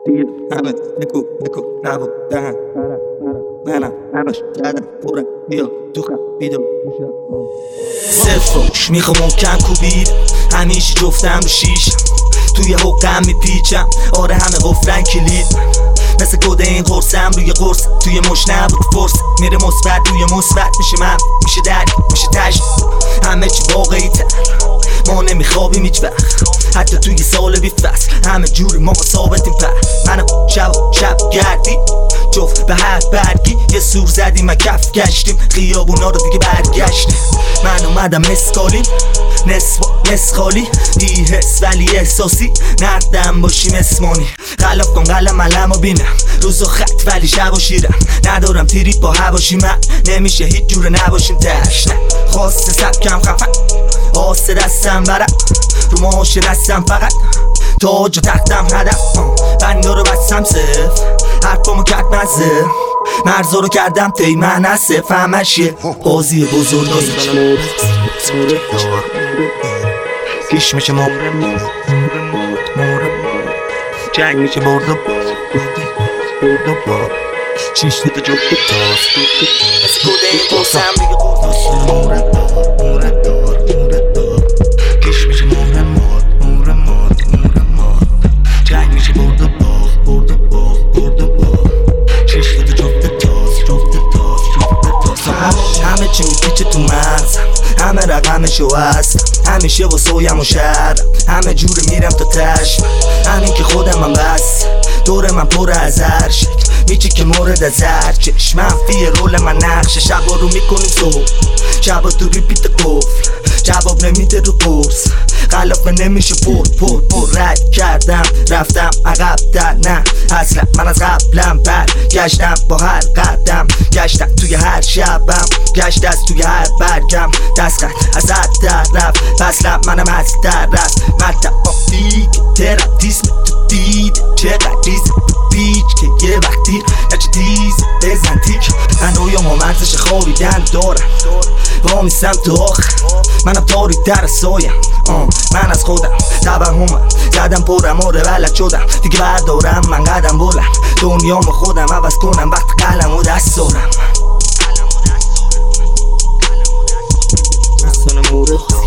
دیگه همه نکو نبودن منم همش کردم پورم بیا تو خبیدم صفرش میخوام محکم کوبید همیشه جفتم رو شیشم توی حقم میپیچم آره همه قفلن کلید مثل کد این قرصم روی قرص توی مش نبود فرص میره مثبت روی مثبت میشه من میشه درک میشه تشت همه چی واقعی تر ما نمیخوابیم هیچ وقت حتی توی سال بی فصل همه جوری ما ثابتیم پر منو شب گردی جفت به هر برگی یه سور زدیم و کف گشتیم خیابونا رو دیگه برگشتیم من اومدم اسکالیم نصف خالی بی حس ولی احساسی نردم باشیم اسمانی خلاف کن قلم علم و بینم روز و خط ولی شب و شیرم ندارم تیری با هواشی من نمیشه هیچ جوره نباشیم تشنه خواسته سبکم خفن آسه دستم برم رو ماشه دستم فقط تاج و تختم هدف بنده رو بستم صف حرفامو کرد مزه مرزا رو کردم تی من از صف همش یه بازی بزرگ کش میشه مورم جنگ میشه بردم چیش دیده جفت تاس از کده این باسم دیگه قرص کش میشه مورم جنگ میشه بردم چیش دیده جفت تاس همه چی میپیچه تو مغزم همه رقمشو هستم همیشه و سویم و شهرم همه جور میرم تا تشم همین که خودم من بس دور من پر از هر شکل میچی که مورد از هر چشم منفی رول من نقشه شبا رو میکنیم صبح شبا تو ریپیت قفل جواب نمیده رو قرص خلافه نمیشه پر رد کردم رفتم عقب در نه اصلا من از قبلم برگشتم با هر قدم گشتم توی هر شبم گشت از توی هر برگم دست خط از هر طرف پسلم منم از طرف مطب آفیک تراپیسم تو دید چقدر ریز بیچ که یه وقتی نچه دیز بزن تیک من رویم و مرزش خوابیدن دارم با میستم تو آخر منم تاریک در سایم من از خودم توهمم زدم پرم آره بلد شدم دیگه بردارم من قدم بلند دنیامو خودم عوض کنم وقت قلم و دست دارم